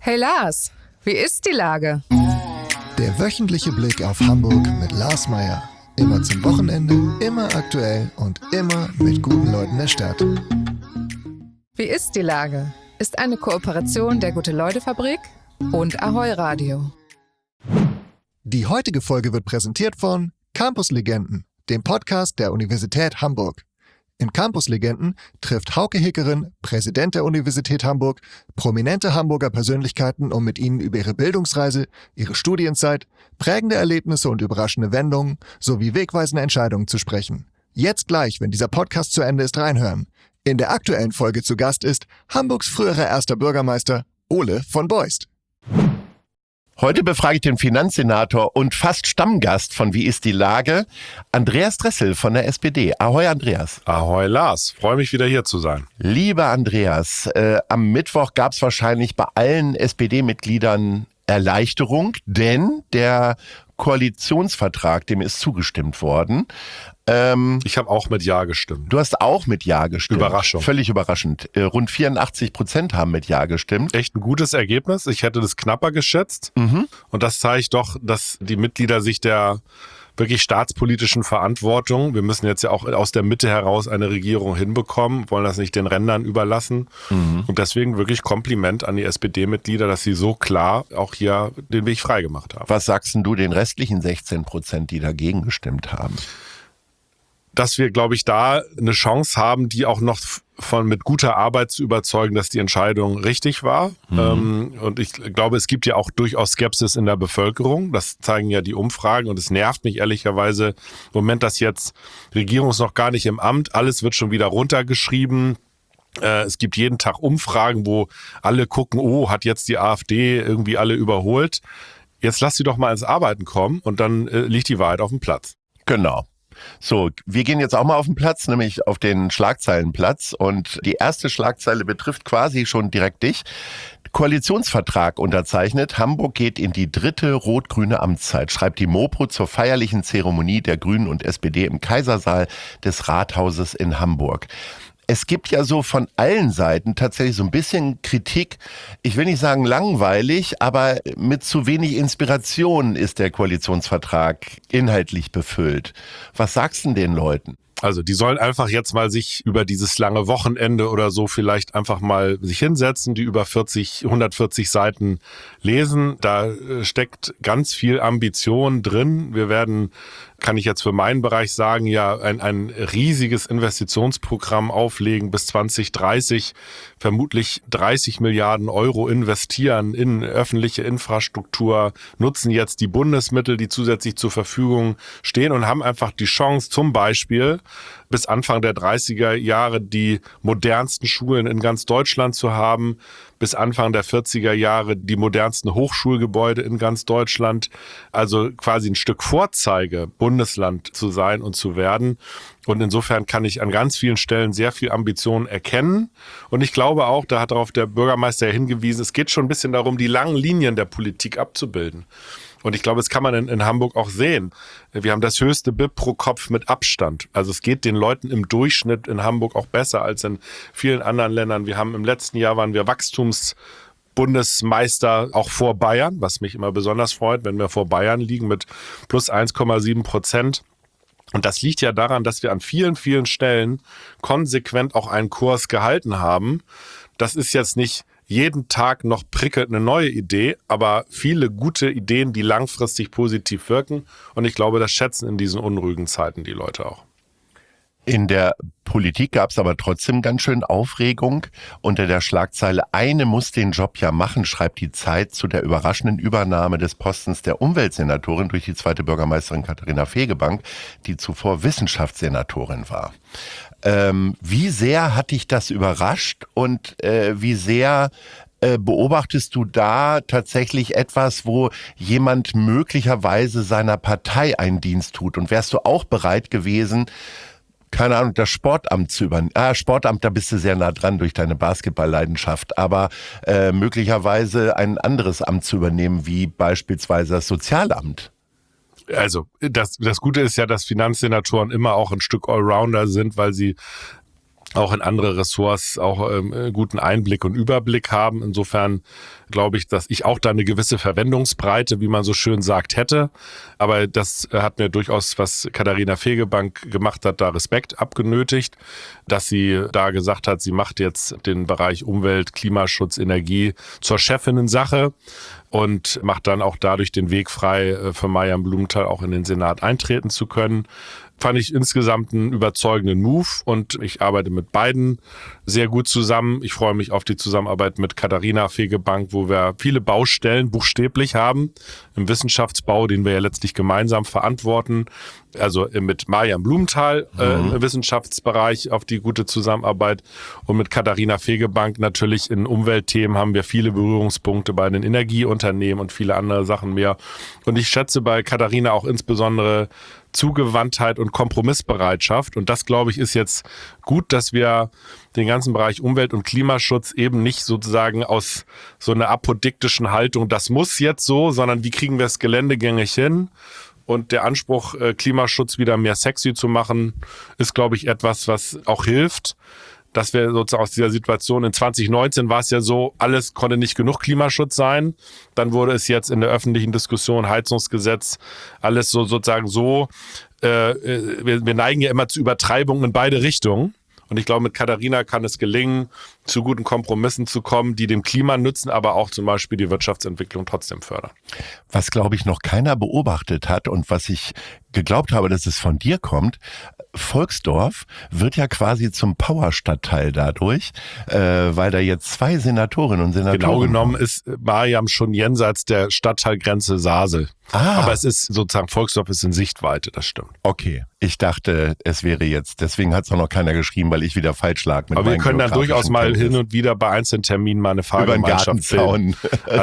Hey Lars, wie ist die Lage? Der wöchentliche Blick auf Hamburg mit Lars Meyer. Immer zum Wochenende, immer aktuell und immer mit guten Leuten der Stadt. Wie ist die Lage? Ist eine Kooperation der Gute-Leute-Fabrik und Ahoi Radio. Die heutige Folge wird präsentiert von Campus Legenden, dem Podcast der Universität Hamburg. In Campus Legenden trifft Hauke Hickerin, Präsident der Universität Hamburg, prominente Hamburger Persönlichkeiten, um mit ihnen über ihre Bildungsreise, ihre Studienzeit, prägende Erlebnisse und überraschende Wendungen sowie wegweisende Entscheidungen zu sprechen. Jetzt gleich, wenn dieser Podcast zu Ende ist, reinhören. In der aktuellen Folge zu Gast ist Hamburgs früherer erster Bürgermeister Ole von Beust. Heute befrage ich den Finanzsenator und fast Stammgast von Wie ist die Lage, Andreas Dressel von der SPD. Ahoi Andreas. Ahoi Lars, freue mich wieder hier zu sein. Lieber Andreas, am Mittwoch gab es wahrscheinlich bei allen SPD-Mitgliedern Erleichterung, denn der Koalitionsvertrag, dem ist zugestimmt worden. Ich habe auch mit Ja gestimmt. Du hast auch mit Ja gestimmt. Überraschung. Völlig überraschend. Rund 84% haben mit Ja gestimmt. Echt ein gutes Ergebnis. Ich hätte das knapper geschätzt. Und das zeigt doch, dass die Mitglieder sich der wirklich staatspolitischen Verantwortung, wir müssen jetzt ja auch aus der Mitte heraus eine Regierung hinbekommen, wollen das nicht den Rändern überlassen. Und deswegen wirklich Kompliment an die SPD-Mitglieder, dass sie so klar auch hier den Weg freigemacht haben. Was sagst denn du den restlichen 16%, die dagegen gestimmt haben? Dass wir, glaube ich, da eine Chance haben, die auch noch mit guter Arbeit zu überzeugen, dass die Entscheidung richtig war. Und ich glaube, es gibt ja auch durchaus Skepsis in der Bevölkerung. Das zeigen ja die Umfragen. Und es nervt mich ehrlicherweise im Moment, dass jetzt Regierung ist noch gar nicht im Amt. Alles wird schon wieder runtergeschrieben. Es gibt jeden Tag Umfragen, wo alle gucken, oh, hat jetzt die AfD irgendwie alle überholt. Jetzt lass sie doch mal ins Arbeiten kommen und dann liegt die Wahrheit auf dem Platz. Genau. So, wir gehen jetzt auch mal auf den Platz, nämlich auf den Schlagzeilenplatz. Und die erste Schlagzeile betrifft quasi schon direkt dich. Koalitionsvertrag unterzeichnet. Hamburg geht in die 3. rot-grüne Amtszeit, schreibt die Mopo zur feierlichen Zeremonie der Grünen und SPD im Kaisersaal des Rathauses in Hamburg. Es gibt ja so von allen Seiten tatsächlich so ein bisschen Kritik. Ich will nicht sagen langweilig, aber mit zu wenig Inspiration ist der Koalitionsvertrag inhaltlich befüllt. Was sagst du denn den Leuten? Also die sollen einfach jetzt mal sich über dieses lange Wochenende oder so vielleicht einfach mal sich hinsetzen, die über 140 Seiten lesen. Da steckt ganz viel Ambition drin. Wir werden, kann ich jetzt für meinen Bereich sagen, ja ein riesiges Investitionsprogramm auflegen bis 2030, vermutlich 30 Milliarden Euro investieren in öffentliche Infrastruktur, nutzen jetzt die Bundesmittel, die zusätzlich zur Verfügung stehen und haben einfach die Chance, zum Beispiel bis Anfang der 30er Jahre die modernsten Schulen in ganz Deutschland zu haben, bis Anfang der 40er Jahre die modernsten Hochschulgebäude in ganz Deutschland, also quasi ein Stück Vorzeige-Bundesland zu sein und zu werden. Und insofern kann ich an ganz vielen Stellen sehr viel Ambition erkennen. Und ich glaube auch, da hat darauf der Bürgermeister ja hingewiesen, es geht schon ein bisschen darum, die langen Linien der Politik abzubilden. Und ich glaube, das kann man in Hamburg auch sehen. Wir haben das höchste BIP pro Kopf mit Abstand. Also es geht den Leuten im Durchschnitt in Hamburg auch besser als in vielen anderen Ländern. Wir haben im letzten Jahr waren wir Wachstumsbundesmeister auch vor Bayern, was mich immer besonders freut, wenn wir vor Bayern liegen mit plus 1,7%. Und das liegt ja daran, dass wir an vielen, vielen Stellen konsequent auch einen Kurs gehalten haben. Das ist jetzt nicht jeden Tag noch prickelt eine neue Idee, aber viele gute Ideen, die langfristig positiv wirken. Und ich glaube, das schätzen in diesen unruhigen Zeiten die Leute auch. In der Politik gab es aber trotzdem ganz schön Aufregung. Unter der Schlagzeile "Eine muss den Job ja machen", schreibt die Zeit zu der überraschenden Übernahme des Postens der Umweltsenatorin durch die zweite Bürgermeisterin Katharina Fegebank, die zuvor Wissenschaftssenatorin war. Wie sehr hat dich das überrascht und wie sehr beobachtest du da tatsächlich etwas, wo jemand möglicherweise seiner Partei einen Dienst tut? Und wärst du auch bereit gewesen, keine Ahnung, das Sportamt zu übernehmen? Sportamt, da bist du sehr nah dran durch deine Basketballleidenschaft, aber möglicherweise ein anderes Amt zu übernehmen, wie beispielsweise das Sozialamt? Also das Gute ist ja, dass Finanzsenatoren immer auch ein Stück Allrounder sind, weil sie auch in andere Ressorts auch guten Einblick und Überblick haben. Insofern glaube ich, dass ich auch da eine gewisse Verwendungsbreite, wie man so schön sagt, hätte. Aber das hat mir durchaus, was Katharina Fegebank gemacht hat, da Respekt abgenötigt, dass sie da gesagt hat, sie macht jetzt den Bereich Umwelt, Klimaschutz, Energie zur Chefinnen-Sache und macht dann auch dadurch den Weg frei, für Maja Blumenthal auch in den Senat eintreten zu können. Fand ich insgesamt einen überzeugenden Move und ich arbeite mit beiden sehr gut zusammen. Ich freue mich auf die Zusammenarbeit mit Katharina Fegebank, wo wir viele Baustellen buchstäblich haben im Wissenschaftsbau, den wir ja letztlich gemeinsam verantworten. Also mit Maja Blumenthal im Wissenschaftsbereich auf die gute Zusammenarbeit und mit Katharina Fegebank natürlich in Umweltthemen haben wir viele Berührungspunkte bei den Energieunternehmen und viele andere Sachen mehr. Und ich schätze bei Katharina auch insbesondere Zugewandtheit und Kompromissbereitschaft. Und das, glaube ich, ist jetzt gut, dass wir den ganzen Bereich Umwelt- und Klimaschutz eben nicht sozusagen aus so einer apodiktischen Haltung, das muss jetzt so, sondern wie kriegen wir es geländegängig hin? Und der Anspruch, Klimaschutz wieder mehr sexy zu machen, ist, glaube ich, etwas, was auch hilft, dass wir sozusagen aus dieser Situation in 2019 war es ja so, alles konnte nicht genug Klimaschutz sein. Dann wurde es jetzt in der öffentlichen Diskussion, Heizungsgesetz, alles so sozusagen so, wir neigen ja immer zu Übertreibungen in beide Richtungen. Und ich glaube, mit Katharina kann es gelingen, zu guten Kompromissen zu kommen, die dem Klima nützen, aber auch zum Beispiel die Wirtschaftsentwicklung trotzdem fördern. Was, glaube ich, noch keiner beobachtet hat und was ich geglaubt habe, dass es von dir kommt, Volksdorf wird ja quasi zum Powerstadtteil dadurch, weil da jetzt 2 Senatorinnen und Senatoren... Genau genommen ist Mariam schon jenseits der Stadtteilgrenze Sasel. Aber es ist sozusagen, Volksdorf ist in Sichtweite, das stimmt. Okay, ich dachte, es wäre jetzt, deswegen hat es auch noch keiner geschrieben, weil ich wieder falsch lag. Aber wir können dann durchaus mal hin und wieder bei einzelnen Terminen mal eine Fahrgemeinschaft bilden.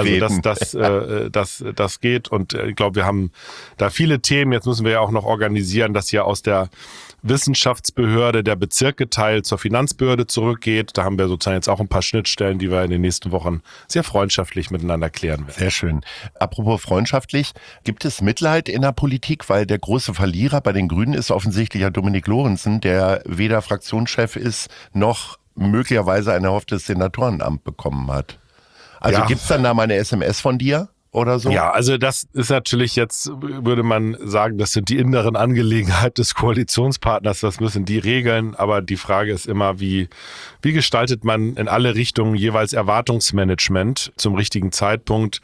Also das geht und ich glaube, wir haben da viele Themen. Jetzt müssen wir ja auch noch organisieren, dass hier aus der Wissenschaftsbehörde der Bezirk geteilt zur Finanzbehörde zurückgeht. Da haben wir sozusagen jetzt auch ein paar Schnittstellen, die wir in den nächsten Wochen sehr freundschaftlich miteinander klären werden. Sehr schön. Apropos freundschaftlich, gibt es Mitleid in der Politik? Weil der große Verlierer bei den Grünen ist offensichtlich ja Dominik Lorenzen, der weder Fraktionschef ist, noch möglicherweise ein erhofftes Senatorenamt bekommen hat. Also gibt's dann da mal eine SMS von dir? Oder so? Ja, also das ist natürlich jetzt, würde man sagen, das sind die inneren Angelegenheiten des Koalitionspartners, das müssen die regeln, aber die Frage ist immer, wie gestaltet man in alle Richtungen jeweils Erwartungsmanagement zum richtigen Zeitpunkt?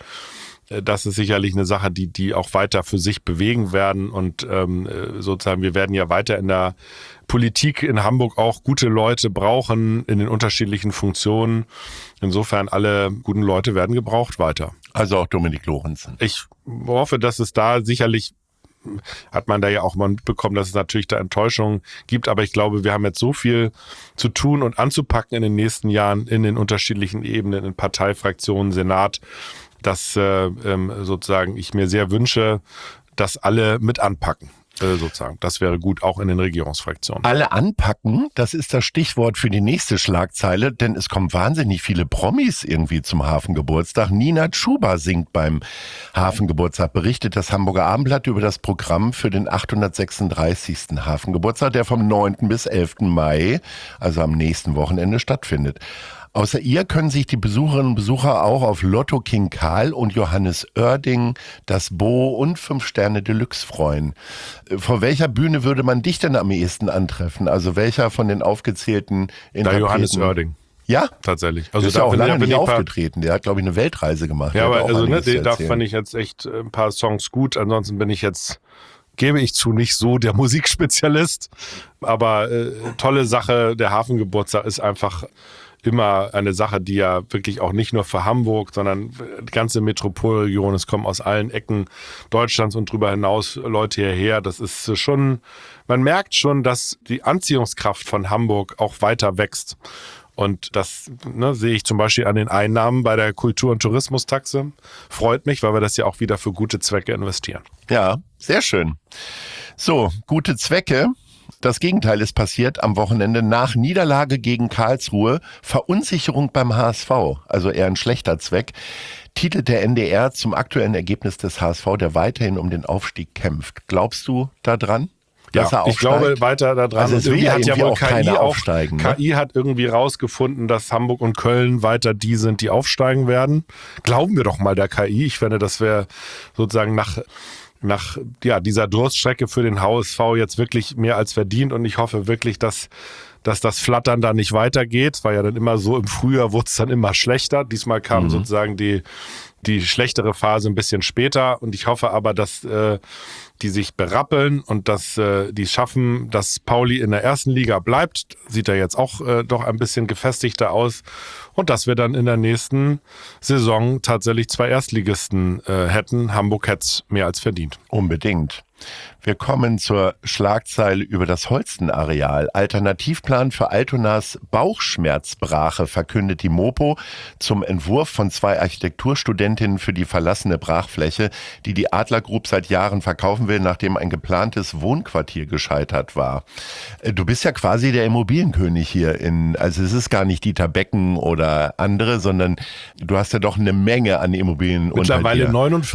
Das ist sicherlich eine Sache, die auch weiter für sich bewegen werden und sozusagen wir werden ja weiter in der Politik in Hamburg auch gute Leute brauchen in den unterschiedlichen Funktionen. Insofern alle guten Leute werden gebraucht weiter. Also auch Dominik Lorenzen. Ich hoffe, dass es da sicherlich, hat man da ja auch mal mitbekommen, dass es natürlich da Enttäuschungen gibt. Aber ich glaube, wir haben jetzt so viel zu tun und anzupacken in den nächsten Jahren in den unterschiedlichen Ebenen, in Parteifraktionen, Senat, dass sozusagen ich mir sehr wünsche, dass alle mit anpacken. Sozusagen. Das wäre gut, auch in den Regierungsfraktionen. Alle anpacken, das ist das Stichwort für die nächste Schlagzeile, denn es kommen wahnsinnig viele Promis irgendwie zum Hafengeburtstag. Nina Chuba singt beim Hafengeburtstag, berichtet das Hamburger Abendblatt über das Programm für den 836. Hafengeburtstag, der vom 9. bis 11. Mai, also am nächsten Wochenende, stattfindet. Außer ihr können sich die Besucherinnen und Besucher auch auf Lotto King Karl und Johannes Oerding, das Bo und 5 Sterne Deluxe freuen. Vor welcher Bühne würde man dich denn am ehesten antreffen? Also welcher von den aufgezählten Interpreten? Da Johannes Oerding. Ja? Tatsächlich. Also ist ja auch lange nicht aufgetreten. Der hat, glaube ich, eine Weltreise gemacht. Ja, aber also da fand ich jetzt echt ein paar Songs gut. Ansonsten bin ich jetzt, gebe ich zu, nicht so der Musikspezialist. Aber tolle Sache, der Hafengeburtstag ist einfach immer eine Sache, die ja wirklich auch nicht nur für Hamburg, sondern die ganze Metropolregion, es kommen aus allen Ecken Deutschlands und darüber hinaus Leute hierher. Das ist schon, man merkt schon, dass die Anziehungskraft von Hamburg auch weiter wächst. Und das sehe ich zum Beispiel an den Einnahmen bei der Kultur- und Tourismustaxe. Freut mich, weil wir das ja auch wieder für gute Zwecke investieren. Ja, sehr schön. So, gute Zwecke. Das Gegenteil ist passiert am Wochenende nach Niederlage gegen Karlsruhe. Verunsicherung beim HSV, also eher ein schlechter Zweck, titelt der NDR zum aktuellen Ergebnis des HSV, der weiterhin um den Aufstieg kämpft. Glaubst du da dran? dass er aufsteigt? Ich glaube weiter daran. Also es will ja irgendwie auch keiner aufsteigen. Ne? KI hat irgendwie rausgefunden, dass Hamburg und Köln weiter die sind, die aufsteigen werden. Glauben wir doch mal der KI. Ich finde, das wäre sozusagen nach dieser Durststrecke für den HSV jetzt wirklich mehr als verdient. Und ich hoffe wirklich, dass das Flattern da nicht weitergeht. Es war ja dann immer so, im Frühjahr wurde es dann immer schlechter. Diesmal kam sozusagen die schlechtere Phase ein bisschen später. Und ich hoffe aber, dass die sich berappeln und dass die schaffen, dass Pauli in der ersten Liga bleibt. Sieht ja jetzt auch doch ein bisschen gefestigter aus. Und dass wir dann in der nächsten Saison tatsächlich 2 Erstligisten hätten. Hamburg hätte es mehr als verdient. Unbedingt. Wir kommen zur Schlagzeile über das Holsten-Areal. Alternativplan für Altonas Bauchschmerzbrache verkündet die Mopo zum Entwurf von 2 Architekturstudentinnen für die verlassene Brachfläche, die die Adler Group seit Jahren verkaufen will, nachdem ein geplantes Wohnquartier gescheitert war. Du bist ja quasi der Immobilienkönig hier also es ist gar nicht Dieter Becken oder andere, sondern du hast ja doch eine Menge an Immobilien Mittlerweile unter dir.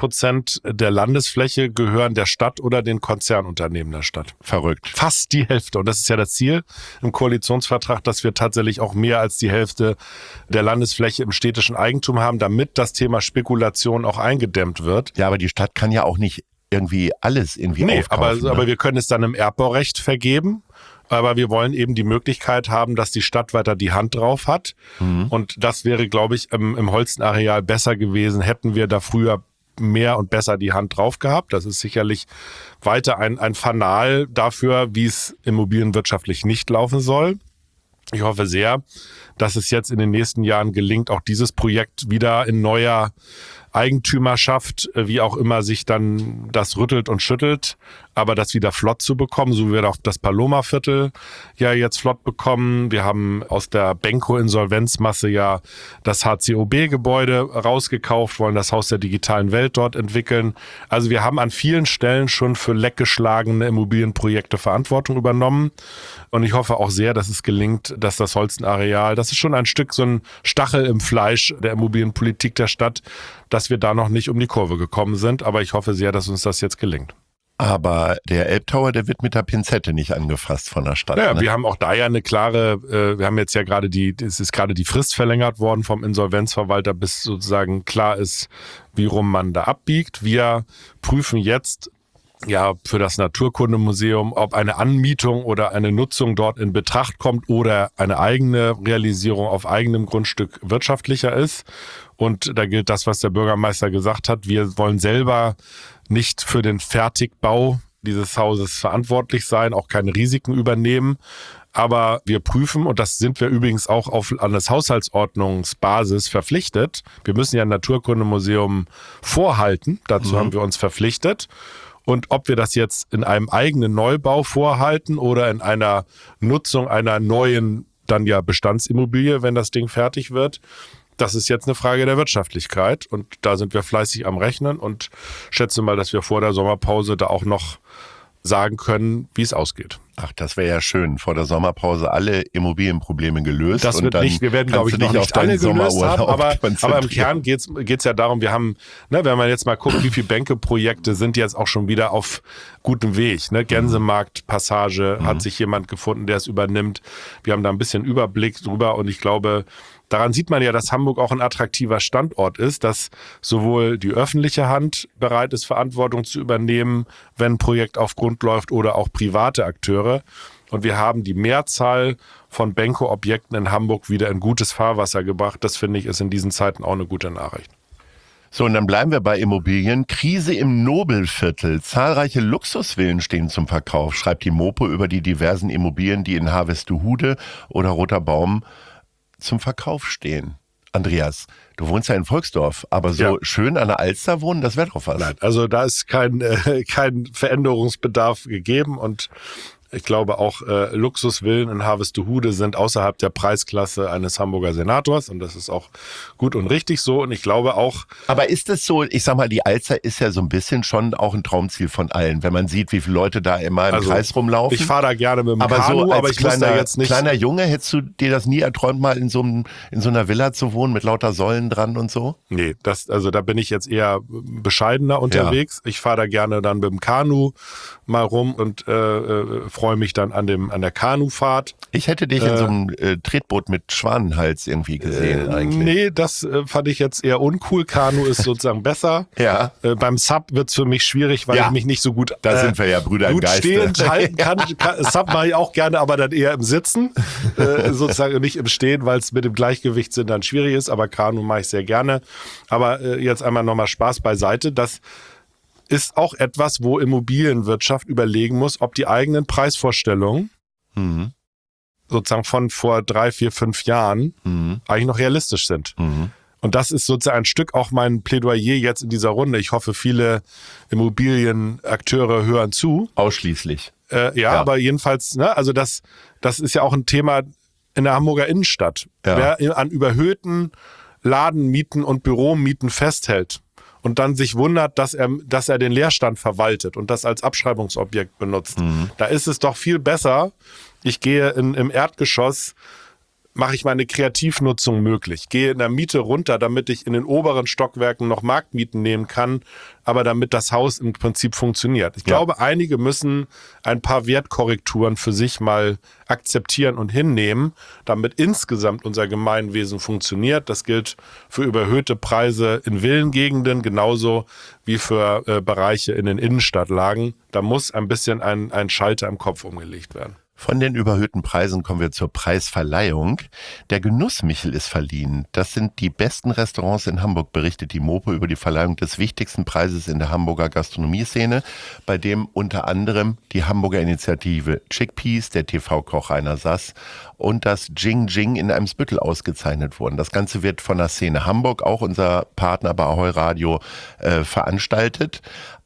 49% der Landesfläche gehören der Stadt oder den Konzernunternehmen der Stadt. Verrückt. Fast die Hälfte. Und das ist ja das Ziel im Koalitionsvertrag, dass wir tatsächlich auch mehr als die Hälfte der Landesfläche im städtischen Eigentum haben, damit das Thema Spekulation auch eingedämmt wird. Ja, aber die Stadt kann ja auch nicht irgendwie alles aufkaufen. Aber wir können es dann im Erbbaurecht vergeben. Aber wir wollen eben die Möglichkeit haben, dass die Stadt weiter die Hand drauf hat. Und das wäre, glaube ich, im Holstenareal besser gewesen, hätten wir da früher mehr und besser die Hand drauf gehabt. Das ist sicherlich weiter ein Fanal dafür, wie es immobilienwirtschaftlich nicht laufen soll. Ich hoffe sehr, dass es jetzt in den nächsten Jahren gelingt, auch dieses Projekt wieder in neuer Eigentümerschaft, wie auch immer sich dann das rüttelt und schüttelt, aber das wieder flott zu bekommen, so wie wir auch das Paloma-Viertel ja jetzt flott bekommen. Wir haben aus der Benko-Insolvenzmasse ja das HCOB-Gebäude rausgekauft, wollen das Haus der digitalen Welt dort entwickeln. Also wir haben an vielen Stellen schon für leckgeschlagene Immobilienprojekte Verantwortung übernommen. Und ich hoffe auch sehr, dass es gelingt, dass das Holstenareal, das ist schon ein Stück so ein Stachel im Fleisch der Immobilienpolitik der Stadt, dass wir da noch nicht um die Kurve gekommen sind. Aber ich hoffe sehr, dass uns das jetzt gelingt. Aber der Elbtower, der wird mit der Pinzette nicht angefasst von der Stadt. Ja, ne? Wir haben auch da ja eine klare, wir haben jetzt ja es ist gerade die Frist verlängert worden vom Insolvenzverwalter, bis sozusagen klar ist, wie rum man da abbiegt. Wir prüfen jetzt ja für das Naturkundemuseum, ob eine Anmietung oder eine Nutzung dort in Betracht kommt oder eine eigene Realisierung auf eigenem Grundstück wirtschaftlicher ist. Und da gilt das, was der Bürgermeister gesagt hat. Wir wollen selber nicht für den Fertigbau dieses Hauses verantwortlich sein, auch keine Risiken übernehmen. Aber wir prüfen, und das sind wir übrigens auch auf Landeshaushaltsordnungsbasis verpflichtet. Wir müssen ja ein Naturkundemuseum vorhalten. Dazu haben wir uns verpflichtet. Und ob wir das jetzt in einem eigenen Neubau vorhalten oder in einer Nutzung einer neuen, dann ja Bestandsimmobilie, wenn das Ding fertig wird, das ist jetzt eine Frage der Wirtschaftlichkeit. Und da sind wir fleißig am Rechnen und schätze mal, dass wir vor der Sommerpause da auch noch sagen können, wie es ausgeht. Ach, das wäre ja schön. Vor der Sommerpause alle Immobilienprobleme gelöst. Das wird nicht, wir werden, glaube ich, noch nicht alle gelöst haben, aber im Kern geht's ja darum, wir haben, wenn man jetzt mal guckt, wie viele Bänke-Projekte sind jetzt auch schon wieder auf gutem Weg. Ne? Gänsemarkt-Passage hat sich jemand gefunden, der es übernimmt. Wir haben da ein bisschen Überblick drüber und ich glaube, daran sieht man ja, dass Hamburg auch ein attraktiver Standort ist, dass sowohl die öffentliche Hand bereit ist, Verantwortung zu übernehmen, wenn ein Projekt auf Grund läuft, oder auch private Akteure. Und wir haben die Mehrzahl von Benko-Objekten in Hamburg wieder in gutes Fahrwasser gebracht. Das, finde ich, ist in diesen Zeiten auch eine gute Nachricht. So, und dann bleiben wir bei Immobilien. Krise im Nobelviertel. Zahlreiche Luxusvillen stehen zum Verkauf, schreibt die Mopo über die diversen Immobilien, die in Harvestehude oder Roter Baum zum Verkauf stehen. Andreas, du wohnst ja in Volksdorf, aber so schön an der Alster wohnen, das wäre doch was. Nein, also da ist kein Veränderungsbedarf gegeben und Ich glaube auch Luxusvillen in Harvestehude sind außerhalb der Preisklasse eines Hamburger Senators und das ist auch gut und richtig so und ich glaube auch... Aber ist es so, ich sag mal, die Alster ist ja so ein bisschen schon auch ein Traumziel von allen, wenn man sieht, wie viele Leute da immer im Kreis rumlaufen. Ich fahre da gerne mit dem aber Kanu, so aber ich muss da jetzt nicht... kleiner Junge, hättest du dir das nie erträumt, mal in so einer Villa zu wohnen mit lauter Säulen dran und so? Nee, da bin ich jetzt eher bescheidener unterwegs. Ja. Ich fahre da gerne dann mit dem Kanu mal rum und freue mich dann an der Kanufahrt. Ich hätte dich in so einem Tretboot mit Schwanenhals irgendwie gesehen eigentlich. Nee, das fand ich jetzt eher uncool. Kanu ist sozusagen besser. Ja. Beim Sub wird's für mich schwierig, weil ich mich nicht so gut da sind wir ja Brüder im Geiste. Stehend halten kann. Sub mache ich auch gerne, aber dann eher im Sitzen. Sozusagen nicht im Stehen, weil es mit dem Gleichgewichtssinn dann schwierig ist. Aber Kanu mache ich sehr gerne. Aber jetzt einmal nochmal Spaß beiseite. Das ist auch etwas, wo Immobilienwirtschaft überlegen muss, ob die eigenen Preisvorstellungen sozusagen von vor 3, 4, 5 Jahren eigentlich noch realistisch sind. Und das ist sozusagen ein Stück auch mein Plädoyer jetzt in dieser Runde. Ich hoffe, viele Immobilienakteure hören zu. Ausschließlich. Ja, aber jedenfalls, ne, also das ist ja auch ein Thema in der Hamburger Innenstadt. Ja. Wer an überhöhten Ladenmieten und Büromieten festhält und dann sich wundert, dass er den Leerstand verwaltet und das als Abschreibungsobjekt benutzt. Da ist es doch viel besser, ich gehe im Erdgeschoss, mache ich meine Kreativnutzung möglich. Gehe in der Miete runter, damit ich in den oberen Stockwerken noch Marktmieten nehmen kann, aber damit das Haus im Prinzip funktioniert. Ich glaube, einige müssen ein paar Wertkorrekturen für sich mal akzeptieren und hinnehmen, damit insgesamt unser Gemeinwesen funktioniert. Das gilt für überhöhte Preise in Villengegenden, genauso wie für Bereiche in den Innenstadtlagen. Da muss ein bisschen ein Schalter im Kopf umgelegt werden. Von den überhöhten Preisen kommen wir zur Preisverleihung. Der Genussmichel ist verliehen. Das sind die besten Restaurants in Hamburg, berichtet die Mopo über die Verleihung des wichtigsten Preises in der Hamburger Gastronomieszene, bei dem unter anderem die Hamburger Initiative Chickpeas, der TV-Koch Rainer Sass und das Jing Jing in Eimsbüttel ausgezeichnet wurden. Das Ganze wird von der Szene Hamburg, auch unser Partner bei Ahoi Radio, veranstaltet.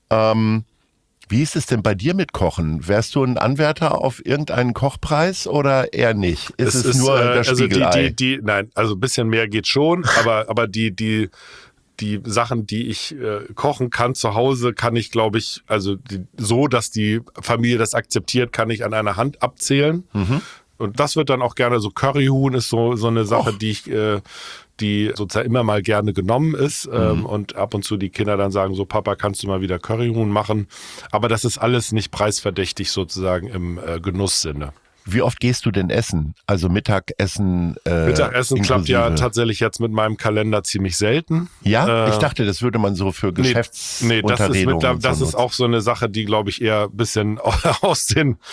Wie ist es denn bei dir mit Kochen? Wärst du ein Anwärter auf irgendeinen Kochpreis oder eher nicht? Ist es nur das Spiegelei? Nein, also ein bisschen mehr geht schon, aber die Sachen, die ich kochen kann zu Hause, kann ich, glaube ich, also so, dass die Familie das akzeptiert, kann ich an einer Hand abzählen. Und das wird dann auch gerne so Curryhuhn ist so eine Sache, die sozusagen immer mal gerne genommen ist und ab und zu die Kinder dann sagen, so Papa, kannst du mal wieder Curryhuhn machen? Aber das ist alles nicht preisverdächtig sozusagen im Genusssinne. Wie oft gehst du denn essen? Also Mittagessen? Mittagessen klappt ja tatsächlich jetzt mit meinem Kalender ziemlich selten. Ja? Ich dachte, das würde man so für Geschäftsunterredungen das ist auch so eine Sache, die, glaube ich, eher ein bisschen aus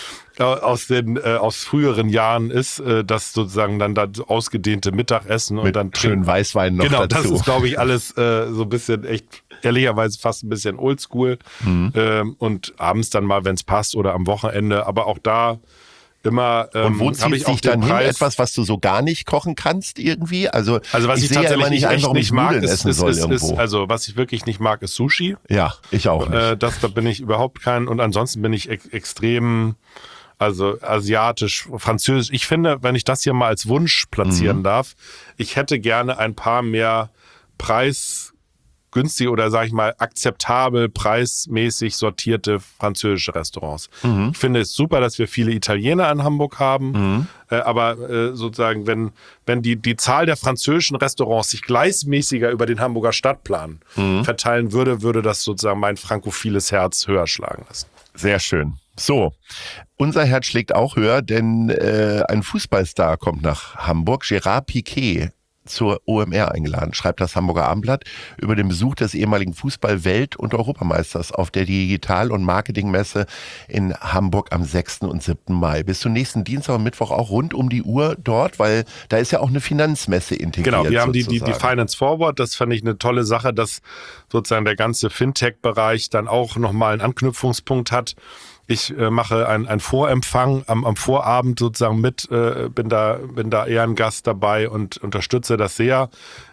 früheren Jahren ist, dass sozusagen dann das ausgedehnte Mittagessen und mit dann schön Weißwein noch dazu. Genau, dazu. das ist, glaube ich, alles so ein bisschen echt ehrlicherweise fast ein bisschen oldschool. Und abends dann mal, wenn es passt oder am Wochenende, aber auch da immer. Und wo zieht sich dann hin? Etwas, was du so gar nicht kochen kannst irgendwie? Also was ich sehe tatsächlich nicht einfach nicht mag, irgendwo. Was ich wirklich nicht mag, ist Sushi. Ja, ich auch nicht. Da bin ich überhaupt kein. Und ansonsten bin ich extrem, also asiatisch, französisch. Ich finde, wenn ich das hier mal als Wunsch platzieren darf, ich hätte gerne ein paar mehr preisgünstig oder sage ich mal akzeptabel, preismäßig sortierte französische Restaurants. Ich finde es super, dass wir viele Italiener in Hamburg haben, aber sozusagen, wenn die Zahl der französischen Restaurants sich gleichmäßiger über den Hamburger Stadtplan verteilen würde das sozusagen mein frankophiles Herz höher schlagen lassen. Sehr schön. So, unser Herz schlägt auch höher, denn ein Fußballstar kommt nach Hamburg, Gerard Piqué, zur OMR eingeladen, schreibt das Hamburger Abendblatt über den Besuch des ehemaligen Fußball-Welt- und Europameisters auf der Digital- und Marketingmesse in Hamburg am 6. und 7. Mai. Bist du nächsten Dienstag und Mittwoch auch rund um die Uhr dort? Weil da ist ja auch eine Finanzmesse integriert. Genau, wir haben die sozusagen. Finance Forward, das fand ich eine tolle Sache, dass sozusagen der ganze Fintech-Bereich dann auch nochmal einen Anknüpfungspunkt hat. Ich mache einen Vorempfang am Vorabend sozusagen mit, bin da eher ein Gast dabei und unterstütze das sehr.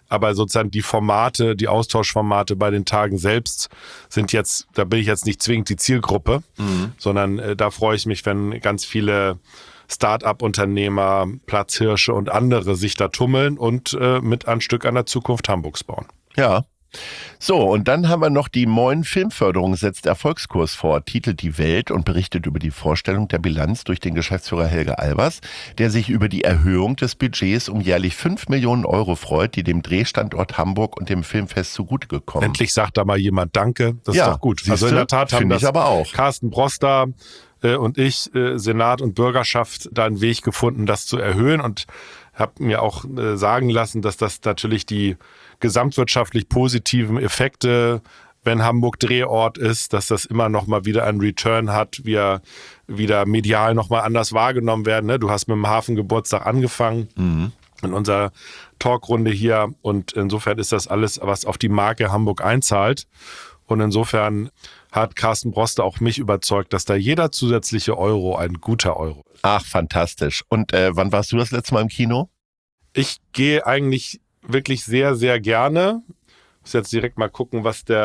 Aber sozusagen die Formate, die Austauschformate bei den Tagen selbst sind jetzt, da bin ich jetzt nicht zwingend die Zielgruppe, sondern da freue ich mich, wenn ganz viele Start-up-Unternehmer, Platzhirsche und andere sich da tummeln und mit ein Stück an der Zukunft Hamburgs bauen. Ja. So, und dann haben wir noch die Moin Filmförderung setzt Erfolgskurs vor, titelt Die Welt und berichtet über die Vorstellung der Bilanz durch den Geschäftsführer Helge Albers, der sich über die Erhöhung des Budgets um jährlich 5 Millionen Euro freut, die dem Drehstandort Hamburg und dem Filmfest zugute gekommen. Endlich sagt da mal jemand Danke, das ist doch gut. Also in der Tat haben das aber auch. Carsten Broster und ich, Senat und Bürgerschaft, da einen Weg gefunden, das zu erhöhen und habe mir auch sagen lassen, dass das natürlich die gesamtwirtschaftlich positiven Effekte, wenn Hamburg Drehort ist, dass das immer noch mal wieder einen Return hat, wir wieder medial noch mal anders wahrgenommen werden. Ne? Du hast mit dem Hafengeburtstag angefangen in unserer Talkrunde hier und insofern ist das alles, was auf die Marke Hamburg einzahlt. Und insofern hat Carsten Broster auch mich überzeugt, dass da jeder zusätzliche Euro ein guter Euro ist. Ach, fantastisch. Und wann warst du das letzte Mal im Kino? Ich gehe eigentlich wirklich sehr, sehr gerne. Muss jetzt direkt mal gucken,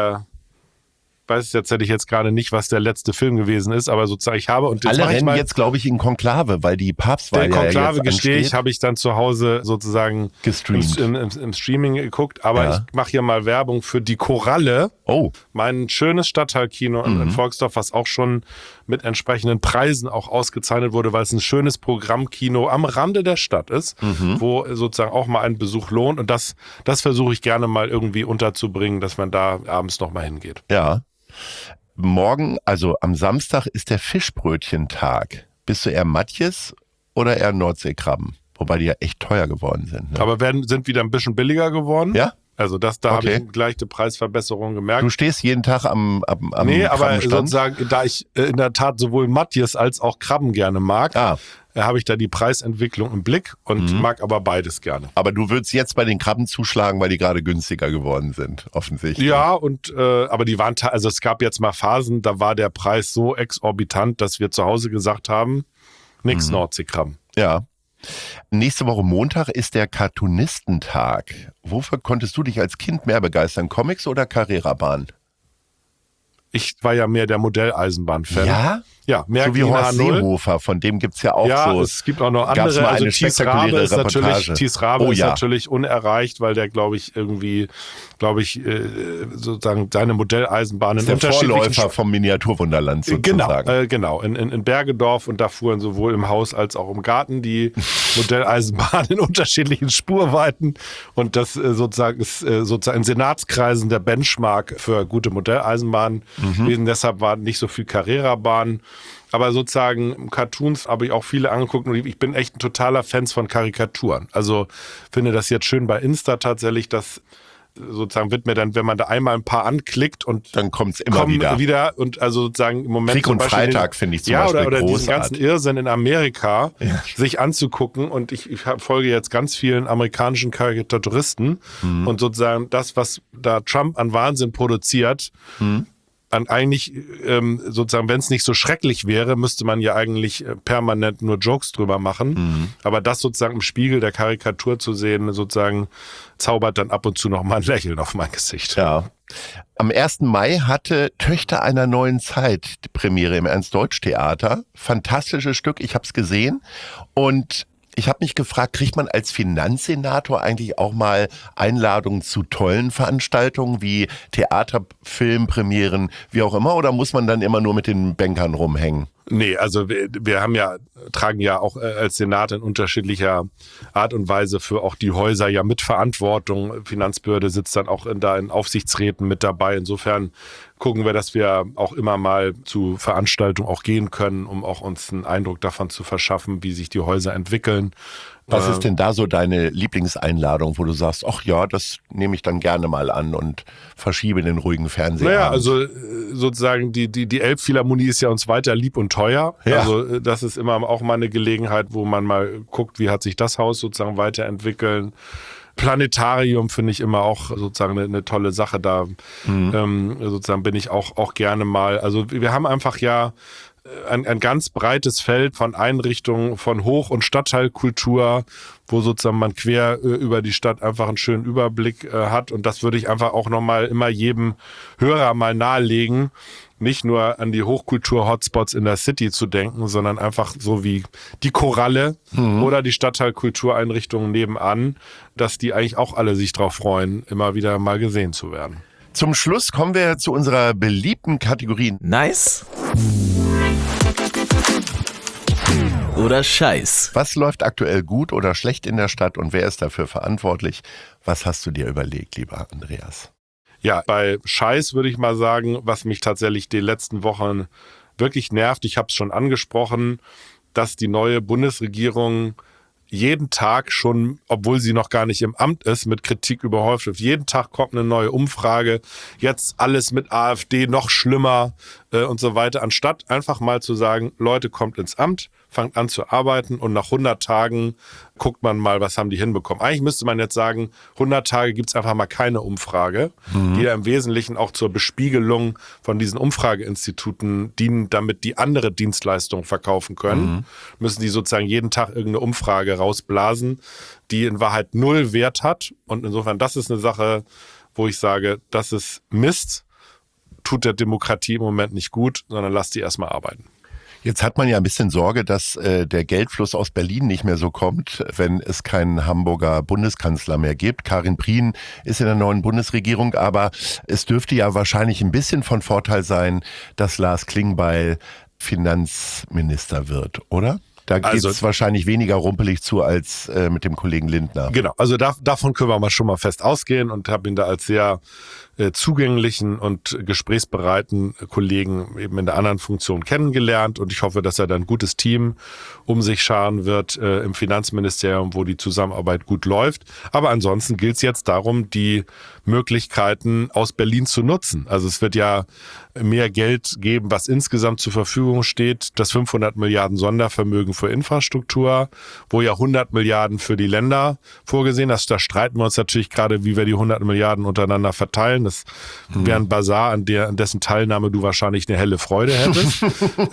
hätte ich jetzt gerade nicht, was der letzte Film gewesen ist, aber sozusagen ich habe und alle rennen jetzt, glaube ich, in Konklave, weil die Papstwahl ja jetzt ansteht. Gestehe ich, habe ich dann zu Hause sozusagen gestreamt. Im Streaming geguckt, aber ich mache hier mal Werbung für die Koralle. Oh. Mein schönes Stadtteilkino in Volksdorf, was auch schon mit entsprechenden Preisen auch ausgezeichnet wurde, weil es ein schönes Programmkino am Rande der Stadt ist, wo sozusagen auch mal ein Besuch lohnt und das versuche ich gerne mal irgendwie unterzubringen, dass man da abends noch mal hingeht. Ja. Morgen, also am Samstag, ist der Fischbrötchentag. Bist du eher Matjes oder eher Nordseekrabben? Wobei die ja echt teuer geworden sind. Ne? Aber sind wieder ein bisschen billiger geworden. Ja? Also da habe ich gleich die Preisverbesserung gemerkt. Du stehst jeden Tag am Nee, aber Krabbenstand? sozusagen, da ich in der Tat sowohl Matjes als auch Krabben gerne mag, habe ich da die Preisentwicklung im Blick und mag aber beides gerne. Aber du würdest jetzt bei den Krabben zuschlagen, weil die gerade günstiger geworden sind, offensichtlich. Ja, aber die waren, also es gab jetzt mal Phasen, da war der Preis so exorbitant, dass wir zu Hause gesagt haben, nix Nordseekrabben. Ja. Nächste Woche Montag ist der Cartoonistentag. Wofür konntest du dich als Kind mehr begeistern? Comics oder Carrera-Bahn? Ich war ja mehr der Modelleisenbahn-Fan. Ja? Ja, so wie Horst Seehofer, von dem gibt's ja auch so. Ja, es gibt auch noch andere. Gab's mal eine spektakuläre Reportage. Thies Rabe ist natürlich unerreicht, weil der, glaube ich, sozusagen seine Modelleisenbahn in unterschiedlichen... Der Vorläufer vom Miniaturwunderland sozusagen. Genau. In Bergedorf und da fuhren sowohl im Haus als auch im Garten die Modelleisenbahn in unterschiedlichen Spurweiten und das sozusagen ist sozusagen in Senatskreisen der Benchmark für gute Modelleisenbahnen gewesen. Deshalb war nicht so viel Carrera-Bahn. Aber sozusagen Cartoons habe ich auch viele angeguckt und ich bin echt ein totaler Fan von Karikaturen. Also finde das jetzt schön bei Insta tatsächlich, dass sozusagen wird mir dann, wenn man da einmal ein paar anklickt und dann kommt's immer wieder und also sozusagen im Moment Krieg und Freitag finde ich zum Beispiel oder großartig. diesen ganzen Irrsinn in Amerika sich anzugucken und ich folge jetzt ganz vielen amerikanischen Karikaturisten und sozusagen das, was da Trump an Wahnsinn produziert, eigentlich sozusagen, wenn es nicht so schrecklich wäre, müsste man ja eigentlich permanent nur Jokes drüber machen. Aber das sozusagen im Spiegel der Karikatur zu sehen, sozusagen zaubert dann ab und zu noch mal ein Lächeln auf mein Gesicht. Ja. Am 1. Mai hatte Töchter einer neuen Zeit die Premiere im Ernst-Deutsch-Theater. Fantastisches Stück, ich habe es gesehen und ich habe mich gefragt, kriegt man als Finanzsenator eigentlich auch mal Einladungen zu tollen Veranstaltungen wie Theater, Filmpremieren, wie auch immer, oder muss man dann immer nur mit den Bankern rumhängen? Nee, also wir tragen ja auch als Senat in unterschiedlicher Art und Weise für auch die Häuser ja mit Verantwortung. Finanzbehörde sitzt dann auch in Aufsichtsräten mit dabei. Insofern gucken wir, dass wir auch immer mal zu Veranstaltungen auch gehen können, um auch uns einen Eindruck davon zu verschaffen, wie sich die Häuser entwickeln. Was ist denn da so deine Lieblingseinladung, wo du sagst, ach ja, das nehme ich dann gerne mal an und verschiebe den ruhigen Fernseher? Naja, also sozusagen die Elbphilharmonie ist ja uns weiter lieb und teuer. Ja. Also das ist immer auch mal eine Gelegenheit, wo man mal guckt, wie hat sich das Haus sozusagen weiterentwickeln. Planetarium finde ich immer auch sozusagen eine tolle Sache. Da sozusagen bin ich auch gerne mal. Also wir haben einfach ja ein ganz breites Feld von Einrichtungen, von Hoch- und Stadtteilkultur, wo sozusagen man quer über die Stadt einfach einen schönen Überblick hat. Und das würde ich einfach auch nochmal immer jedem Hörer mal nahelegen, nicht nur an die Hochkultur-Hotspots in der City zu denken, sondern einfach so wie die Koralle oder die Stadtteilkultureinrichtungen nebenan, dass die eigentlich auch alle sich drauf freuen, immer wieder mal gesehen zu werden. Zum Schluss kommen wir zu unserer beliebten Kategorie. Nice oder Scheiß. Was läuft aktuell gut oder schlecht in der Stadt und wer ist dafür verantwortlich? Was hast du dir überlegt, lieber Andreas? Ja, bei Scheiß würde ich mal sagen, was mich tatsächlich die letzten Wochen wirklich nervt, ich habe es schon angesprochen, dass die neue Bundesregierung jeden Tag schon, obwohl sie noch gar nicht im Amt ist, mit Kritik überhäuft wird. Jeden Tag kommt eine neue Umfrage, jetzt alles mit AfD noch schlimmer und so weiter, anstatt einfach mal zu sagen, Leute, kommt ins Amt, fangt an zu arbeiten und nach 100 Tagen guckt man mal, was haben die hinbekommen. Eigentlich müsste man jetzt sagen, 100 Tage gibt es einfach mal keine Umfrage, die ja im Wesentlichen auch zur Bespiegelung von diesen Umfrageinstituten dienen, damit die andere Dienstleistungen verkaufen können. Müssen die sozusagen jeden Tag irgendeine Umfrage rausblasen, die in Wahrheit null Wert hat. Und insofern, das ist eine Sache, wo ich sage, das ist Mist, tut der Demokratie im Moment nicht gut, sondern lasst die erstmal arbeiten. Jetzt hat man ja ein bisschen Sorge, dass der Geldfluss aus Berlin nicht mehr so kommt, wenn es keinen Hamburger Bundeskanzler mehr gibt. Karin Prien ist in der neuen Bundesregierung, aber es dürfte ja wahrscheinlich ein bisschen von Vorteil sein, dass Lars Klingbeil Finanzminister wird, oder? Da geht es wahrscheinlich weniger rumpelig zu als mit dem Kollegen Lindner. Genau, also davon können wir mal schon mal fest ausgehen und habe ihn da als sehr zugänglichen und gesprächsbereiten Kollegen eben in der anderen Funktion kennengelernt und ich hoffe, dass er dann ein gutes Team um sich scharen wird im Finanzministerium, wo die Zusammenarbeit gut läuft. Aber ansonsten gilt es jetzt darum, die Möglichkeiten aus Berlin zu nutzen. Also es wird ja mehr Geld geben, was insgesamt zur Verfügung steht. Das 500 Milliarden Sondervermögen für Infrastruktur, wo ja 100 Milliarden für die Länder vorgesehen ist. Da streiten wir uns natürlich gerade, wie wir die 100 Milliarden untereinander verteilen. Das wäre ein Basar, an dessen Teilnahme du wahrscheinlich eine helle Freude hättest.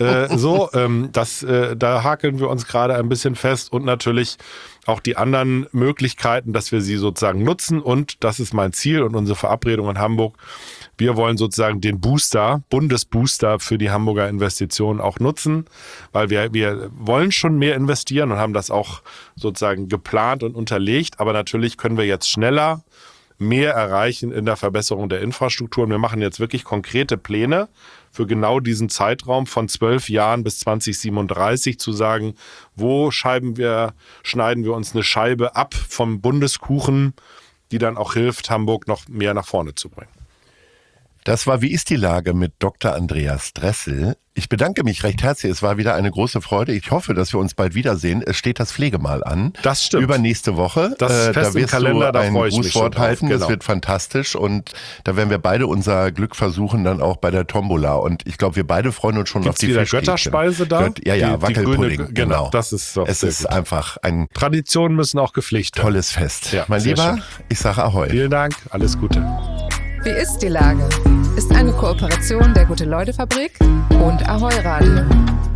Da hakeln wir uns gerade ein bisschen fest und natürlich auch die anderen Möglichkeiten, dass wir sie sozusagen nutzen und das ist mein Ziel und unsere Verabredung in Hamburg. Wir wollen sozusagen den Bundesbooster für die Hamburger Investitionen auch nutzen, weil wir wollen schon mehr investieren und haben das auch sozusagen geplant und unterlegt, aber natürlich können wir jetzt schneller mehr erreichen in der Verbesserung der Infrastruktur. Und wir machen jetzt wirklich konkrete Pläne für genau diesen Zeitraum von 12 Jahren bis 2037 zu sagen, wo schneiden wir uns eine Scheibe ab vom Bundeskuchen, die dann auch hilft, Hamburg noch mehr nach vorne zu bringen. Das war Wie ist die Lage mit Dr. Andreas Dressel. Ich bedanke mich recht herzlich. Es war wieder eine große Freude. Ich hoffe, dass wir uns bald wiedersehen. Es steht das Pflegemahl an. Das stimmt. Übernächste Woche. Das fest im Kalender, da freue ich mich schon Grußwort halten. Genau. Das wird fantastisch. Und da werden wir beide unser Glück versuchen, dann auch bei der Tombola. Und ich glaube, wir beide freuen uns schon auf die Fischstäbchen. Götterspeise da? Wackelpudding. Genau. Das ist doch es ist einfach ein Traditionen müssen auch gepflegt werden. Tolles Fest. Ja, mein Lieber, ich sage Ahoi. Vielen Dank. Alles Gute. Wie ist die Lage? Ist eine Kooperation der Gute-Leute-Fabrik und Ahoi Radio.